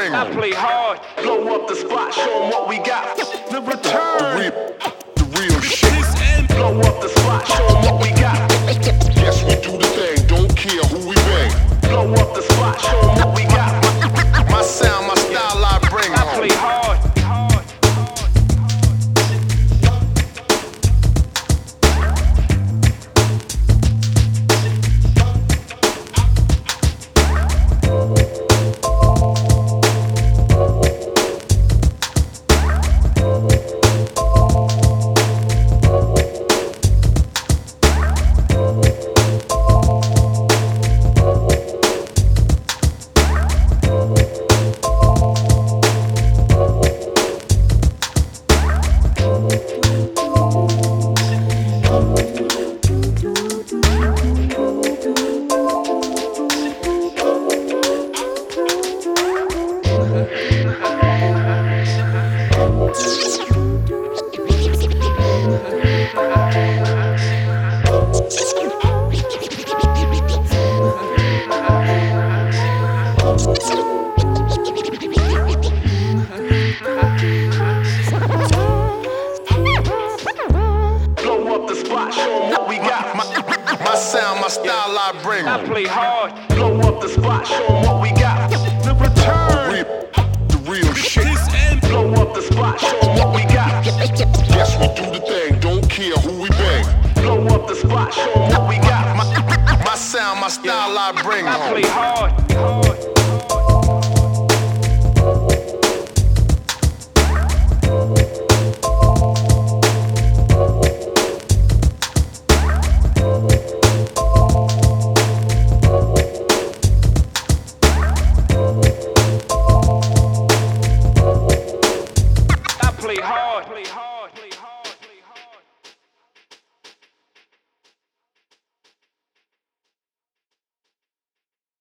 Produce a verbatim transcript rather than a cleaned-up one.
bring. I play hard, blow up the spot, show 'em what we got. The return. The real, the real shit. Blow up the spot, show 'em what we got. Yes, we do the thing, don't care who we bang. Blow up the spot, show 'em what we got. My sound, my style, I bring. I play hard. My sound, my style, I bring. I play hard, blow up the spot, show 'em what we got. The return. The real, the real shit. Blow up the spot, show 'em what we got. Yes, we do the thing, don't care who we bang. Blow up the spot, show 'em what we got. My sound, my style, I bring. I play hard, hard.